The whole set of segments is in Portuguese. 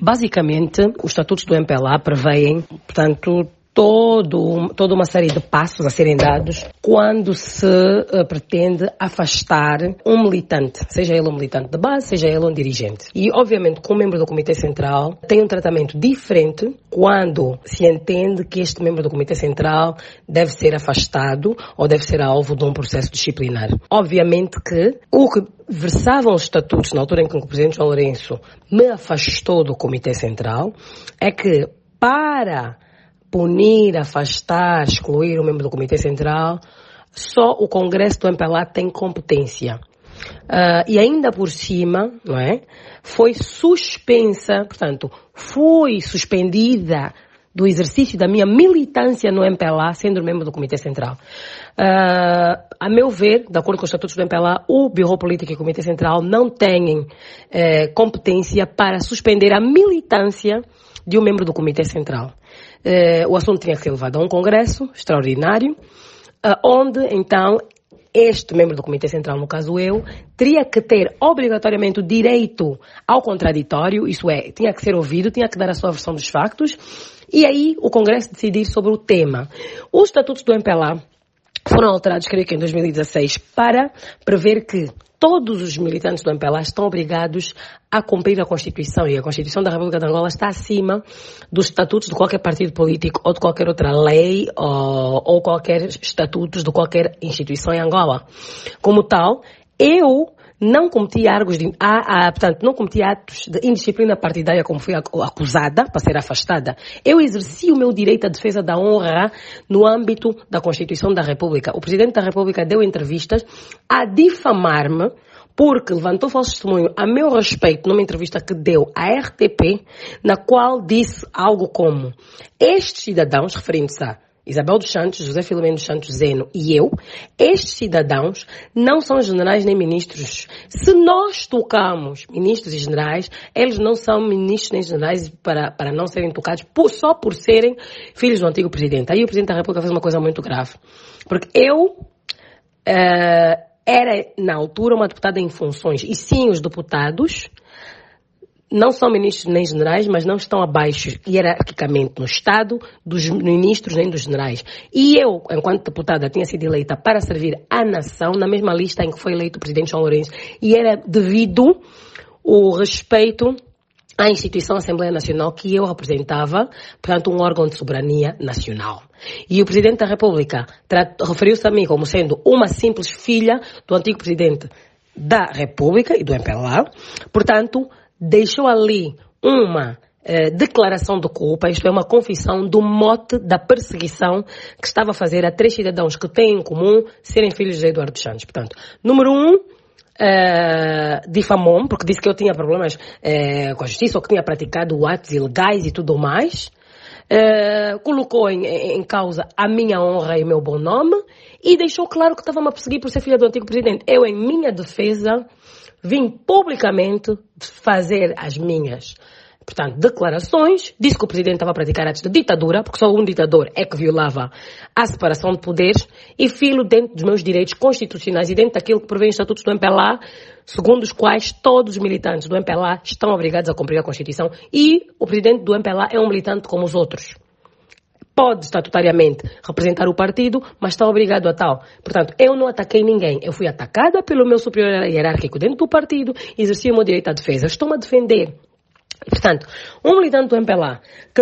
Basicamente, os estatutos do MPLA prevêem, portanto, toda uma série de passos a serem dados quando se pretende afastar um militante, seja ele um militante de base, seja ele um dirigente. E, obviamente, como membro do Comitê Central, tem um tratamento diferente quando se entende que este membro do Comitê Central deve ser afastado ou deve ser alvo de um processo disciplinar. Obviamente que o que versavam os estatutos na altura em que o Presidente João Lourenço me afastou do Comitê Central é que para punir, afastar, excluir o membro do Comitê Central, só o Congresso do MPLA tem competência. E ainda por cima, não é? Foi suspensa, portanto, foi suspendida do exercício da minha militância no MPLA, sendo membro do Comitê Central. A meu ver, de acordo com os estatutos do MPLA, o Bureau Político e o Comitê Central não têm competência para suspender a militância de um membro do Comitê Central. O assunto tinha que ser levado a um congresso extraordinário, onde, então, este membro do Comitê Central, no caso eu, teria que ter obrigatoriamente o direito ao contraditório, isso é, tinha que ser ouvido, tinha que dar a sua versão dos factos, e aí o congresso decidir sobre o tema. Os estatutos do MPLA foram alterados, creio que em 2016, para prever que todos os militantes do MPLA estão obrigados a cumprir a Constituição, e a Constituição da República de Angola está acima dos estatutos de qualquer partido político ou de qualquer outra lei ou qualquer estatutos de qualquer instituição em Angola. Como tal, eu não cometi não cometi atos de indisciplina partidária como fui acusada para ser afastada. Eu exerci o meu direito à defesa da honra no âmbito da Constituição da República. O Presidente da República deu entrevistas a difamar-me porque levantou falso testemunho a meu respeito numa entrevista que deu à RTP, na qual disse algo como: estes cidadãos, referindo-se a Isabel dos Santos, José Filomeno dos Santos Zeno e eu, estes cidadãos não são generais nem ministros. Se nós tocamos ministros e generais, eles não são ministros nem generais para não serem tocados só por serem filhos do antigo presidente. Aí o Presidente da República fez uma coisa muito grave. Porque eu era, na altura, uma deputada em funções. E sim, os deputados não são ministros nem generais, mas não estão abaixo, hierarquicamente, no Estado, dos ministros nem dos generais. E eu, enquanto deputada, tinha sido eleita para servir à nação, na mesma lista em que foi eleito o Presidente João Lourenço, e era devido o respeito à instituição Assembleia Nacional que eu representava, portanto, um órgão de soberania nacional. E o Presidente da República referiu-se a mim como sendo uma simples filha do antigo Presidente da República e do MPLA, portanto, deixou ali uma declaração de culpa, isto é, uma confissão do mote da perseguição que estava a fazer a 3 cidadãos que têm em comum serem filhos de Eduardo Santos. Portanto, número 1, difamou-me, porque disse que eu tinha problemas com a justiça, ou que tinha praticado atos ilegais e tudo mais. Colocou em causa a minha honra e o meu bom nome e deixou claro que estava-me a perseguir por ser filha do antigo presidente. Eu, em minha defesa, vim publicamente fazer as minhas, portanto, declarações. Disse que o Presidente estava a praticar atos de ditadura, porque só um ditador é que violava a separação de poderes, e filo dentro dos meus direitos constitucionais e dentro daquilo que prevê os estatutos do MPLA, segundo os quais todos os militantes do MPLA estão obrigados a cumprir a Constituição, e o Presidente do MPLA é um militante como os outros. Pode, estatutariamente, representar o partido, mas está obrigado a tal. Portanto, eu não ataquei ninguém. Eu fui atacada pelo meu superior hierárquico dentro do partido e exerci o meu direito à defesa. Estou-me a defender. Portanto, um militante do MPLA que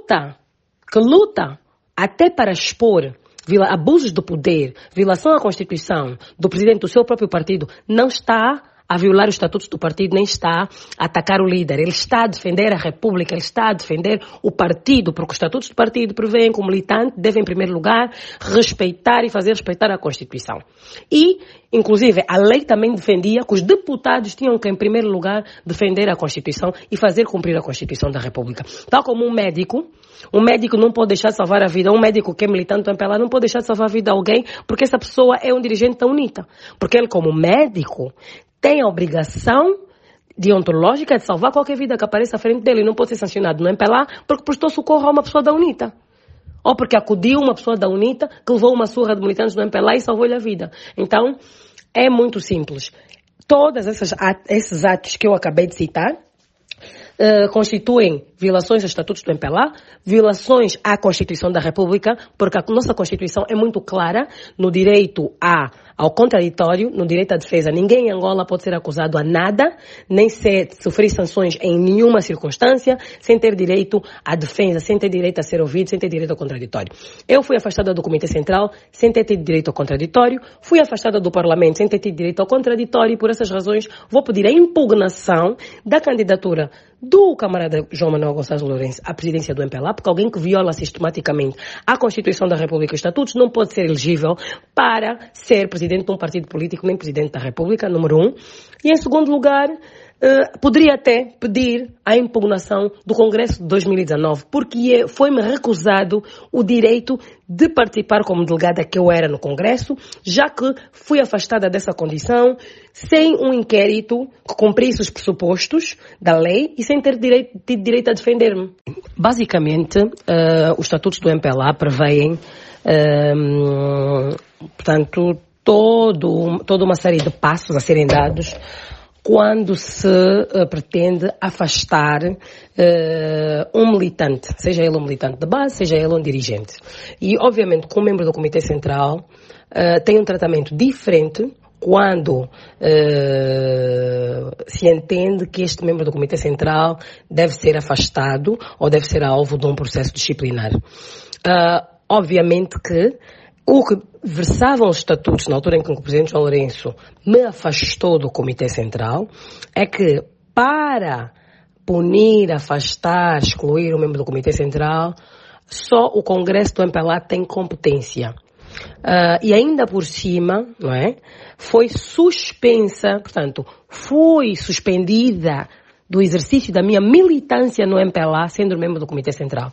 luta até para expor abusos do poder, violação à Constituição do presidente do seu próprio partido, não está a violar os estatutos do partido, nem está a atacar o líder. Ele está a defender a República, ele está a defender o partido, porque os estatutos do partido prevêem que o militante deve, em primeiro lugar, respeitar e fazer respeitar a Constituição. E, inclusive, a lei também defendia que os deputados tinham que, em primeiro lugar, defender a Constituição e fazer cumprir a Constituição da República. Tal como um médico não pode deixar de salvar a vida, um médico que é militante do MPLA não pode deixar de salvar a vida de alguém, porque essa pessoa é um dirigente da UNITA. Porque ele, como médico, tem a obrigação deontológica de salvar qualquer vida que apareça à frente dele. Não pode ser sancionado no MPLA porque prestou socorro a uma pessoa da UNITA. Ou porque acudiu uma pessoa da UNITA que levou uma surra de militantes do MPLA e salvou-lhe a vida. Então, é muito simples. Todos esses atos que eu acabei de citar constituem violações aos estatutos do MPLA, violações à Constituição da República, porque a nossa Constituição é muito clara no direito ao contraditório, no direito à defesa. Ninguém em Angola pode ser acusado a nada, nem sofrer sanções em nenhuma circunstância, sem ter direito à defesa, sem ter direito a ser ouvido, sem ter direito ao contraditório. Eu fui afastada do Comitê Central sem ter tido direito ao contraditório, fui afastada do Parlamento sem ter tido direito ao contraditório e por essas razões vou pedir a impugnação da candidatura do camarada João Manuel Gonçalves Lourenço à presidência do MPLA, porque alguém que viola sistematicamente a Constituição da República e os estatutos não pode ser elegível para ser presidente de um partido político nem presidente da República, número 1. E em segundo lugar, poderia até pedir a impugnação do Congresso de 2019, porque foi-me recusado o direito de participar como delegada que eu era no Congresso, já que fui afastada dessa condição sem um inquérito que cumprisse os pressupostos da lei e sem ter tido direito a defender-me. Basicamente, os estatutos do MPLA prevêem, portanto, toda uma série de passos a serem dados quando se pretende afastar um militante, seja ele um militante de base, seja ele um dirigente. E, obviamente, como membro do Comitê Central, tem um tratamento diferente quando se entende que este membro do Comitê Central deve ser afastado ou deve ser alvo de um processo disciplinar. Obviamente que o que versavam os estatutos na altura em que o Presidente João Lourenço me afastou do Comitê Central é que para punir, afastar, excluir o membro do Comitê Central, só o Congresso do MPLA tem competência. E ainda por cima, não é? Foi suspensa, portanto, fui suspendida do exercício da minha militância no MPLA, sendo membro do Comitê Central.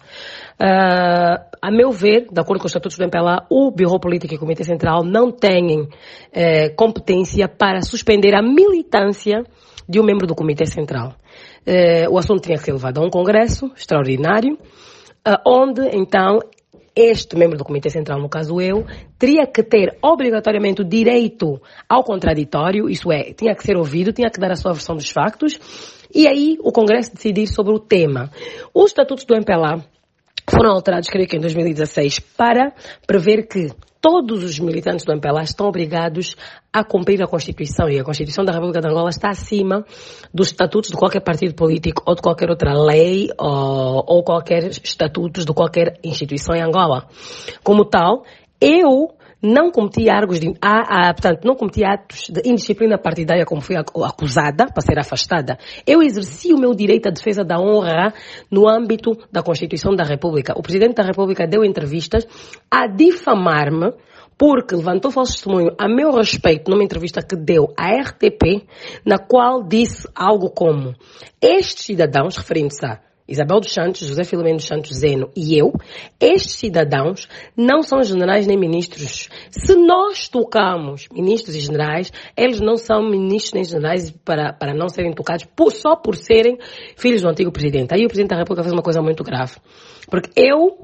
A meu ver, de acordo com os estatutos do MPLA, o Bureau Político e o Comitê Central não têm competência para suspender a militância de um membro do Comitê Central. O assunto tinha que ser levado a um congresso extraordinário, onde, então, este membro do Comitê Central, no caso eu, teria que ter obrigatoriamente o direito ao contraditório, isso é, tinha que ser ouvido, tinha que dar a sua versão dos factos, e aí o Congresso decidir sobre o tema. Os estatutos do MPLA foram alterados, creio que em 2016, para prever que todos os militantes do MPLA estão obrigados a cumprir a Constituição, e a Constituição da República de Angola está acima dos estatutos de qualquer partido político ou de qualquer outra lei ou qualquer estatutos de qualquer instituição em Angola. Como tal, eu não cometi portanto, não cometi atos de indisciplina partidária como fui acusada para ser afastada. Eu exerci o meu direito à defesa da honra no âmbito da Constituição da República. O Presidente da República deu entrevistas a difamar-me porque levantou falso testemunho a meu respeito numa entrevista que deu à RTP, na qual disse algo como: estes cidadãos, referindo-se a Isabel dos Santos, José Filomeno dos Santos Zeno e eu, estes cidadãos não são generais nem ministros. Se nós tocamos ministros e generais, eles não são ministros nem generais para não serem tocados só por serem filhos do antigo presidente. Aí o Presidente da República fez uma coisa muito grave. Porque eu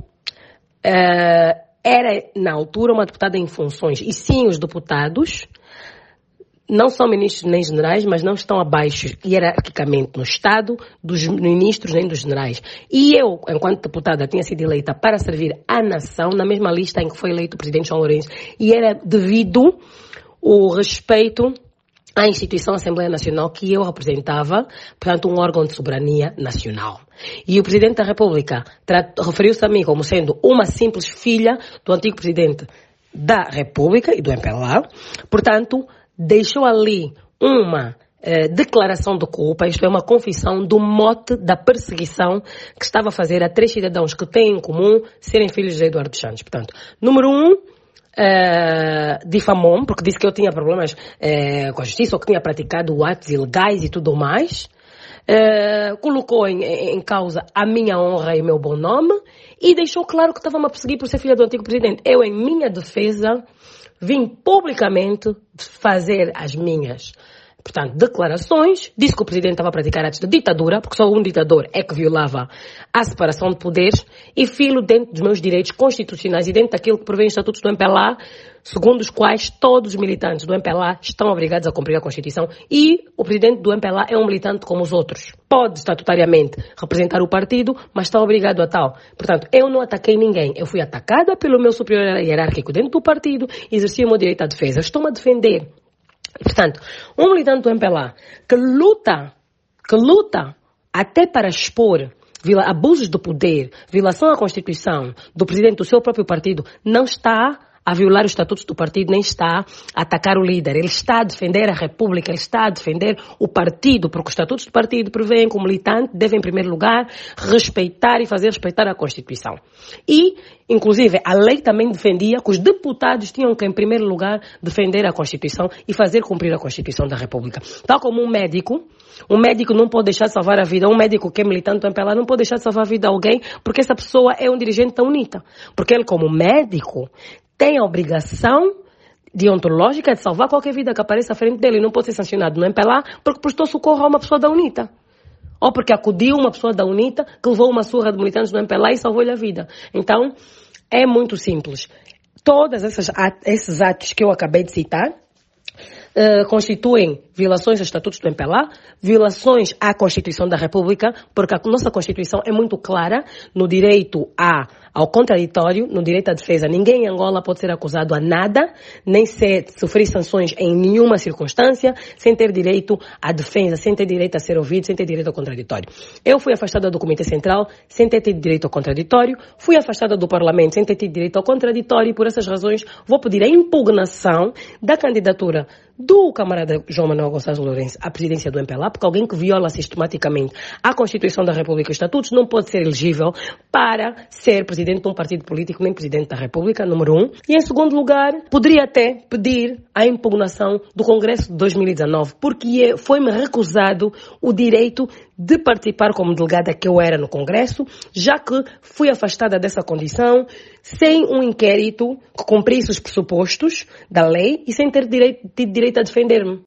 era, na altura, uma deputada em funções. E sim, os deputados não são ministros nem generais, mas não estão abaixo, hierarquicamente, no Estado, dos ministros nem dos generais. E eu, enquanto deputada, tinha sido eleita para servir à nação, na mesma lista em que foi eleito o Presidente João Lourenço, e era devido o respeito à instituição Assembleia Nacional que eu representava, portanto, um órgão de soberania nacional. E o Presidente da República referiu-se a mim como sendo uma simples filha do antigo Presidente da República e do MPLA, portanto, deixou ali uma declaração de culpa, isto é, uma confissão do mote da perseguição que estava a fazer a 3 cidadãos que têm em comum serem filhos de Eduardo dos Santos. Portanto, número 1, difamou-me, porque disse que eu tinha problemas com a justiça, ou que tinha praticado atos ilegais e tudo mais. Colocou em causa a minha honra e o meu bom nome e deixou claro que estava-me a perseguir por ser filha do antigo presidente. Eu, em minha defesa, vim publicamente fazer as minhas Portanto, declarações, disse que o presidente estava a praticar atos de ditadura, porque só um ditador é que violava a separação de poderes, e filo dentro dos meus direitos constitucionais e dentro daquilo que prevê os estatutos do MPLA, segundo os quais todos os militantes do MPLA estão obrigados a cumprir a Constituição, e o presidente do MPLA é um militante como os outros. Pode, estatutariamente, representar o partido, mas está obrigado a tal. Portanto, eu não ataquei ninguém. Eu fui atacada pelo meu superior hierárquico dentro do partido e exerci o meu direito à defesa. Estou-me a defender. Portanto, um militante do MPLA que luta até para expor abusos do poder, violação à Constituição do presidente do seu próprio partido, não está a violar os estatutos do partido, nem está a atacar o líder. Ele está a defender a República, ele está a defender o partido, porque os estatutos do partido prevêem que o militante deve, em primeiro lugar, respeitar e fazer respeitar a Constituição. E, inclusive, a lei também defendia que os deputados tinham que, em primeiro lugar, defender a Constituição e fazer cumprir a Constituição da República. Tal como um médico não pode deixar de salvar a vida. Um médico que é militante do MPLA não pode deixar de salvar a vida de alguém porque essa pessoa é um dirigente da UNITA. Porque ele, como médico, tem a obrigação deontológica de salvar qualquer vida que apareça à frente dele. Ele não pode ser sancionado no MPLA porque prestou socorro a uma pessoa da UNITA. Ou porque acudiu uma pessoa da UNITA que levou uma surra de militantes do MPLA e salvou-lhe a vida. Então, é muito simples. Todos esses atos que eu acabei de citar constituem violações aos estatutos do MPLA, violações à Constituição da República, porque a nossa Constituição é muito clara no direito ao contraditório, no direito à defesa. Ninguém em Angola pode ser acusado a nada, nem sofrer sanções em nenhuma circunstância, sem ter direito à defesa, sem ter direito a ser ouvido, sem ter direito ao contraditório. Eu fui afastada do Comitê Central sem ter tido direito ao contraditório, fui afastada do Parlamento sem ter tido direito ao contraditório, e por essas razões vou pedir a impugnação da candidatura do camarada João Manuel Gonçalves Lourenço à presidência do MPLA, porque alguém que viola sistematicamente a Constituição da República e os estatutos não pode ser elegível para ser presidente de um partido político, nem presidente da República, número 1. E, em segundo lugar, poderia até pedir a impugnação do Congresso de 2019, porque foi-me recusado o direito de participar como delegada que eu era no Congresso, já que fui afastada dessa condição sem um inquérito que cumprisse os pressupostos da lei e sem ter tido direito a defender-me.